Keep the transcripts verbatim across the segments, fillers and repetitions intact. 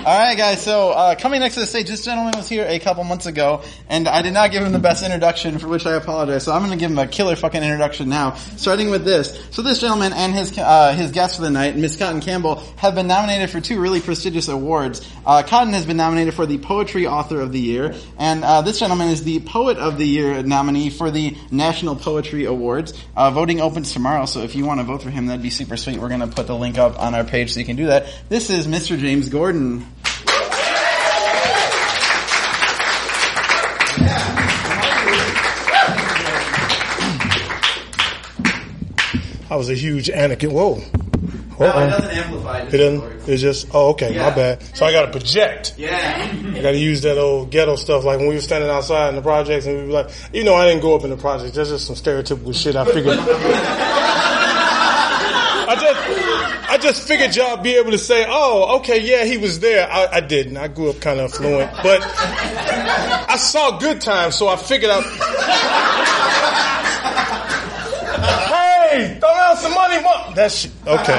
All right, guys. So uh, coming next to the stage, this gentleman was here a couple months ago, and I did not give him the best introduction, for which I apologize. So I'm going to give him a killer fucking introduction now, starting with this. So this gentleman and his uh, his guest for the night, Miss Cotton Campbell, have been nominated for two really prestigious awards. Uh, Cotton has been nominated for the Poetry Author of the Year, and uh, this gentleman is the Poet of the Year nominee for the National Poetry Awards. Uh, voting opens tomorrow, so if you want to vote for him, that'd be super sweet. We're going to put the link up on our page so you can do that. This is Mister James Gordon. I was a huge Anakin. Whoa. No, it doesn't amplify. It doesn't? It's just, oh, okay, yeah. My bad. So I got to project. Yeah. I got to use that old ghetto stuff, like when we were standing outside in the projects and we were like, you know, I didn't go up in the projects. That's just some stereotypical shit I figured. I just, I just figured y'all be able to say, oh, okay, yeah, he was there. I, I didn't. I grew up kind of affluent. But I saw good times, so I figured out. Hey, throw down some money, mom. That shit. Okay.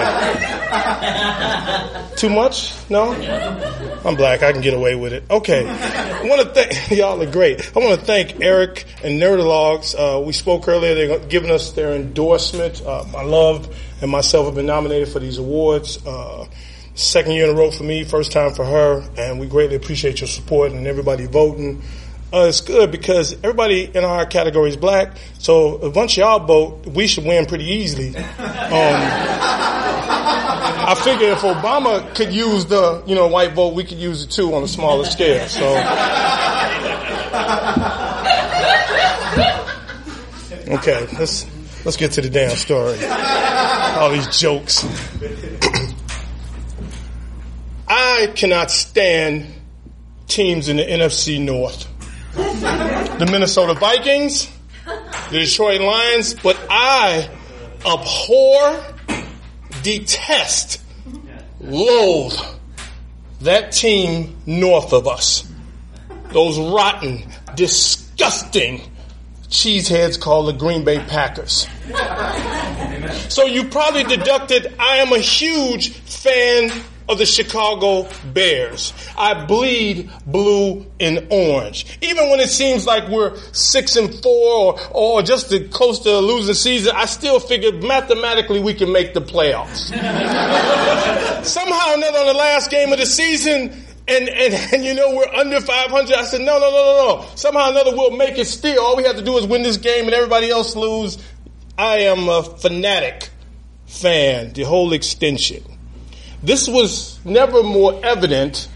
Too much? No? I'm black. I can get away with it. Okay. I want to thank, y'all are great. I want to thank Eric and Nerdologues. Uh, we spoke earlier. They're giving us their endorsement. Uh, my love and myself have been nominated for these awards. Uh, second year in a row for me, first time for her. And we greatly appreciate your support and everybody voting. Uh, it's good because everybody in our category is black, so if once y'all vote, we should win pretty easily. Um, I figure if Obama could use the, you know, white vote, we could use it too on a smaller scale. So, okay, let's let's get to the damn story. All these jokes. I cannot stand teams in the N F C North. The Minnesota Vikings, the Detroit Lions, but I abhor, detest, loathe that team north of us. Those rotten, disgusting cheeseheads called the Green Bay Packers. So you probably deducted I am a huge fan of the Chicago Bears. I bleed blue and orange. Even when it seems like we're six and four or, or just to, close to a losing season, I still figure mathematically we can make the playoffs. Somehow or another on the last game of the season, and, and, and you know, we're under five hundred. I said, no, no, no, no, no. Somehow or another we'll make it still. All we have to do is win this game and everybody else lose. I am a fanatic fan, the whole extension. This was never more evident.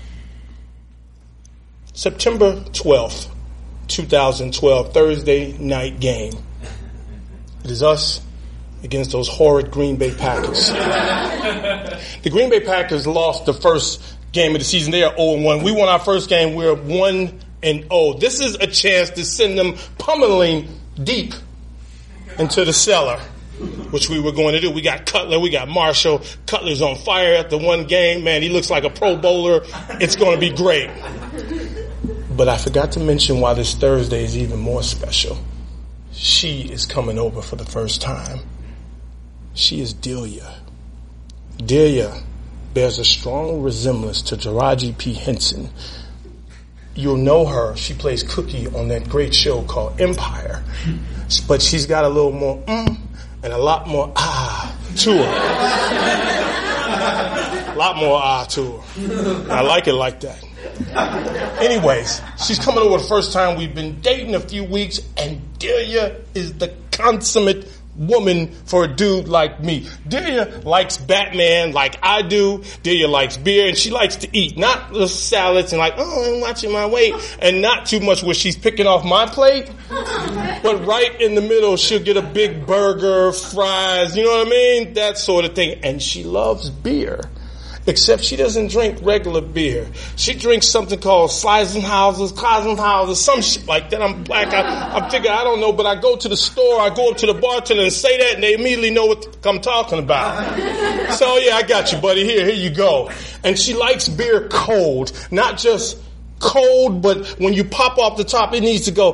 September twelfth, twenty twelve, Thursday night game. It is us against those horrid Green Bay Packers. The Green Bay Packers lost the first game of the season. They are oh and one. We won our first game. We're one and oh. This is a chance to send them pummeling deep into the cellar, which we were going to do. We got Cutler, we got Marshall. Cutler's on fire after one game. Man, he looks like a pro bowler. It's going to be great. But I forgot to mention why this Thursday is even more special. She is coming over for the first time. She is Delia. Delia bears a strong resemblance to Taraji P. Henson. You'll know her. She plays Cookie on that great show called Empire. But she's got a little more mm, and a lot more ah to her. A lot more ah to her. I like it like that. Anyways, she's coming over the first time. We've been dating a few weeks, and Delia is the consummate woman for a dude like me. Delia likes Batman like I do. Delia likes beer, and she likes to eat. Not the salads and like, oh, I'm watching my weight, and not too much where she's picking off my plate. But right in the middle, she'll get a big burger, fries, you know what I mean? That sort of thing. And she loves beer. Except she doesn't drink regular beer. She drinks something called Sleisenhauser's, Klausenhauser, some shit like that. I'm black. I, I figure I don't know, but I go to the store, I go up to the bartender and say that, and they immediately know what I'm talking about. So yeah, I got you, buddy. Here, here you go. And she likes beer cold, not just cold, but when you pop off the top, it needs to go.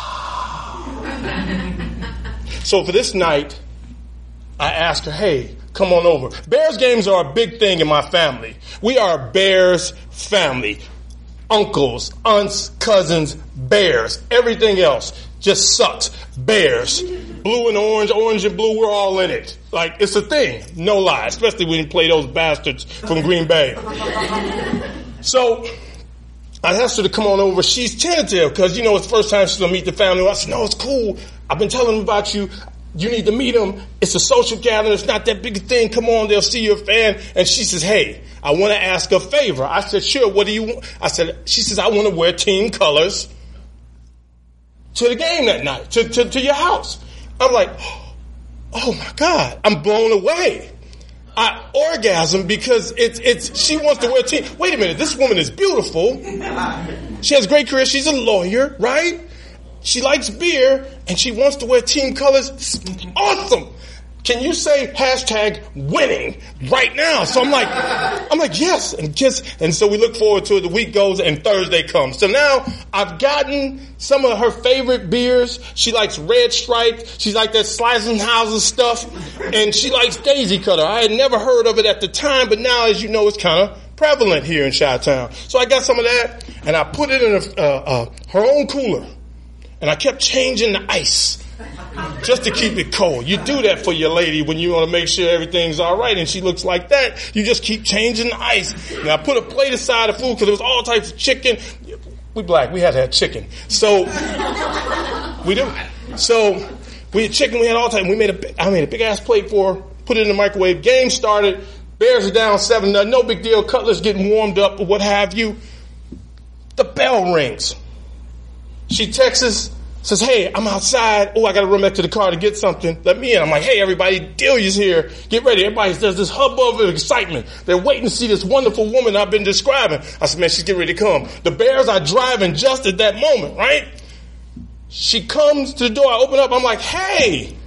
Ah. So for this night, I asked her, hey, come on over. Bears games are a big thing in my family. We are a Bears family. Uncles, aunts, cousins, Bears. Everything else just sucks. Bears. Blue and orange, orange and blue, we're all in it. Like, it's a thing. No lie. Especially when you play those bastards from Green Bay. So, I asked her to come on over. She's tentative because, you know, it's the first time she's going to meet the family. I said, no, it's cool. I've been telling them about you. You need to meet them. It's a social gathering. It's not that big a thing. Come on, they'll see you're a fan. And she says, hey, I want to ask a favor. I said, sure, what do you want? I said, she says, I want to wear team colors to the game that night, to, to, to your house. I'm like, oh my God, I'm blown away. I orgasm because it's, it's, she wants to wear team. Wait a minute, this woman is beautiful. She has a great career. She's a lawyer, right? She likes beer and she wants to wear team colors. Awesome. Can you say hashtag winning right now? So I'm like, I'm like, yes. And just, and so we look forward to it. The week goes and Thursday comes. So now I've gotten some of her favorite beers. She likes Red Stripe. She likes that Sleisenhausen stuff. And she likes Daisy Cutter. I had never heard of it at the time, but now, as you know, it's kind of prevalent here in Chi-Town. So I got some of that and I put it in a, uh, uh, her own cooler. And I kept changing the ice just to keep it cold. You do that for your lady when you want to make sure everything's all right and she looks like that. You just keep changing the ice. And I put a plate aside of food because there was all types of chicken. We black. We had to have chicken. So we do. So we had chicken. We had all types. We made a, I made a big ass plate for her, put it in the microwave. Game started. Bears are down seven. No big deal. Cutler's getting warmed up or what have you. The bell rings. She texts us, says, hey, I'm outside. Oh, I got to run back to the car to get something. Let me in. I'm like, hey, everybody, Delia's here. Get ready. Everybody, there's this hubbub of excitement. They're waiting to see this wonderful woman I've been describing. I said, man, she's getting ready to come. The Bears are driving just at that moment, right? She comes to the door. I open up. I'm like, hey.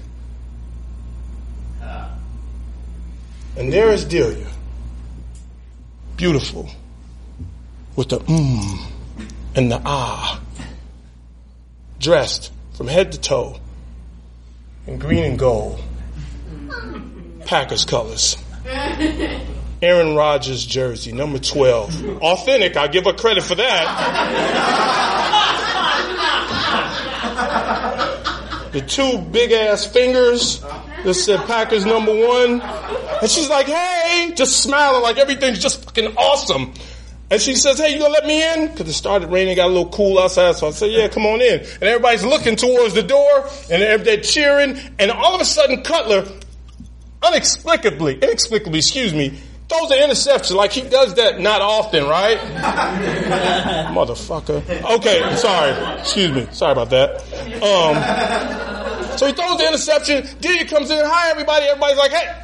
And there is Delia. Beautiful. With the mmm and the ah. Dressed from head to toe in green and gold. Packers colors. Aaron Rodgers jersey, number twelve. Authentic, I give her credit for that. The two big ass fingers that said Packers number one. And she's like, hey, just smiling like everything's just fucking awesome. And she says, hey, you gonna let me in? Because it started raining, got a little cool outside. So I said, yeah, come on in. And everybody's looking towards the door, and they're cheering. And all of a sudden, Cutler, inexplicably, inexplicably, excuse me, throws an interception. Like he does that not often, right? Motherfucker. Okay, sorry. Excuse me. Sorry about that. Um, so he throws the interception. Delia comes in. Hi, everybody. Everybody's like, hey.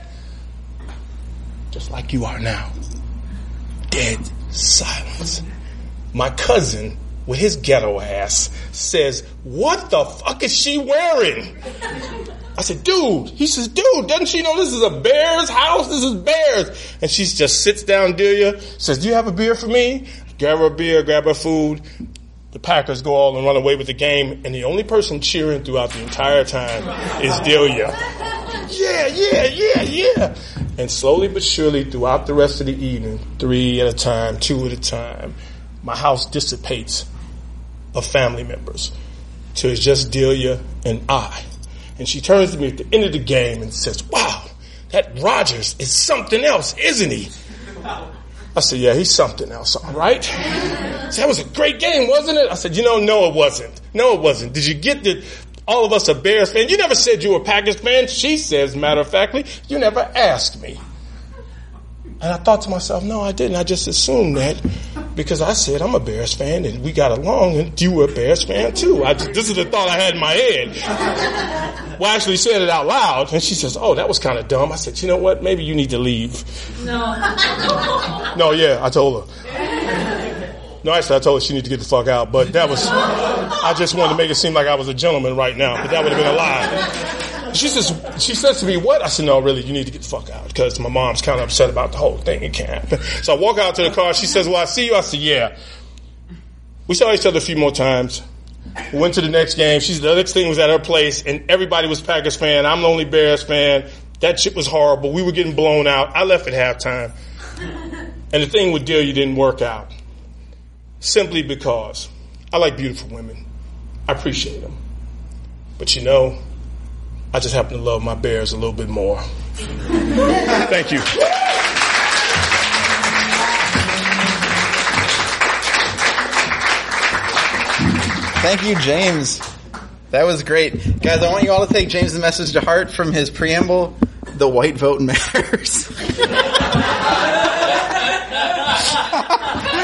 Just like you are now. Dead. Silence. My cousin, with his ghetto ass, says, what the fuck is she wearing? I said, dude. He says, dude, doesn't she know this is a Bears house? This is Bears. And she just sits down, Delia, says, do you have a beer for me? Grab her a beer, grab her food. The Packers go all and run away with the game. And the only person cheering throughout the entire time is Delia. Yeah, yeah, yeah, yeah. And slowly but surely throughout the rest of the evening, three at a time, two at a time, my house dissipates of family members till it's just Delia and I. And she turns to me at the end of the game and says, wow, that Rodgers is something else, isn't he? I said, yeah, he's something else, all right? So that was a great game, wasn't it? I said, you know, no, it wasn't. No, it wasn't. Did you get the... All of us are Bears fans. You never said you were a Packers fan. She says, matter of factly, you never asked me. And I thought to myself, no, I didn't. I just assumed that because I said I'm a Bears fan and we got along and you were a Bears fan too. I just, this is the thought I had in my head. Well, I actually said it out loud. And she says, oh, that was kind of dumb. I said, you know what? Maybe you need to leave. No. No, yeah, I told her. No, actually, I told her she needed to get the fuck out, but that was, I just wanted to make it seem like I was a gentleman right now, but that would have been a lie. She says, she says to me, what? I said, no, really, you need to get the fuck out, because my mom's kind of upset about the whole thing. It can't happen. So I walk out to the car. She says, well, I see you. I said, yeah. We saw each other a few more times. We went to the next game. She said the next thing was at her place, and everybody was Packers fan. I'm the only Bears fan. That shit was horrible. We were getting blown out. I left at halftime. And the thing with Delia didn't work out. Simply because I like beautiful women. I appreciate them. But you know, I just happen to love my Bears a little bit more. Thank you. Thank you, James. That was great. Guys, I want you all to take James' message to heart from his preamble. The white vote matters.